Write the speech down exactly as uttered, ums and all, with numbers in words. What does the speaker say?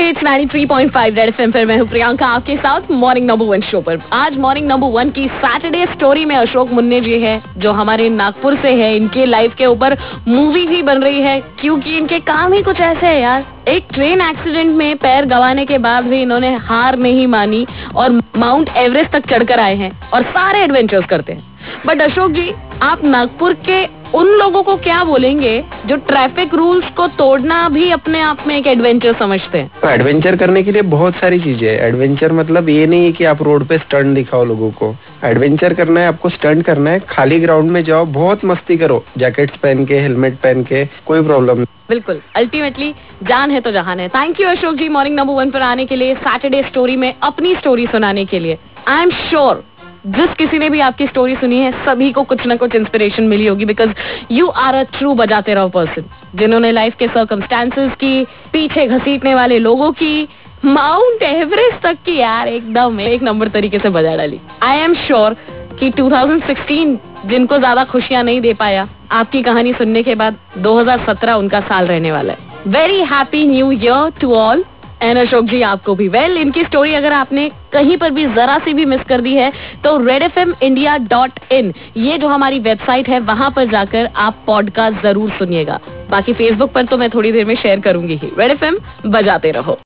It's ninety three point five red FM पर मैं हूँ प्रियंका आपके साथ मॉर्निंग नंबर वन शो पर। आज मॉर्निंग नंबर वन की सैटरडे स्टोरी में अशोक मुन्ने जी है जो हमारे नागपुर से है। इनके लाइफ के ऊपर मूवी भी बन रही है क्योंकि इनके काम ही कुछ ऐसे है यार। एक ट्रेन एक्सीडेंट में पैर गंवाने के बाद भी इन्होंने हार नहीं मानी और माउंट एवरेस्ट तक चढ़कर आए हैं और सारे एडवेंचर्स करते हैं। बट अशोक जी, आप नागपुर के उन लोगों को क्या बोलेंगे जो ट्रैफिक रूल्स को तोड़ना भी अपने आप में एक एडवेंचर समझते हैं? तो एडवेंचर करने के लिए बहुत सारी चीजें है। एडवेंचर मतलब ये नहीं है कि आप रोड पे स्टंट दिखाओ लोगों को। एडवेंचर करना है, आपको स्टंट करना है, खाली ग्राउंड में जाओ, बहुत मस्ती करो, जैकेट्स पहन के, हेलमेट पहन के, कोई प्रॉब्लम नहीं। बिल्कुल, अल्टीमेटली जान है तो जहान है। Thank you Ashok ji morning number one पर आने के लिए, सैटरडे स्टोरी में अपनी स्टोरी सुनाने के लिए। आई एम श्योर जिस किसी ने भी आपकी स्टोरी सुनी है सभी को कुछ ना कुछ इंस्पिरेशन मिली होगी, because you are a true बजाते रहो पर्सन जिन्होंने लाइफ के सर्कमस्टांसेस की, पीछे घसीटने वाले लोगों की, माउंट एवरेस्ट तक की यार एकदम एक नंबर तरीके से बजा डाली। आई एम श्योर कि टू थाउजेंड सिक्सटीन जिनको ज्यादा खुशियां नहीं दे पाया, आपकी कहानी सुनने के बाद दो हज़ार सत्रह उनका साल रहने वाला है। Very happy new year to all. And Ashok ji आपको भी। वेल well, इनकी स्टोरी अगर आपने कहीं पर भी जरा सी भी मिस कर दी है तो red F M India dot in ये जो हमारी वेबसाइट है वहां पर जाकर आप पॉडकास्ट जरूर सुनिएगा। बाकी फेसबुक पर तो मैं थोड़ी देर में शेयर करूंगी ही। रेड एफ एम बजाते रहो।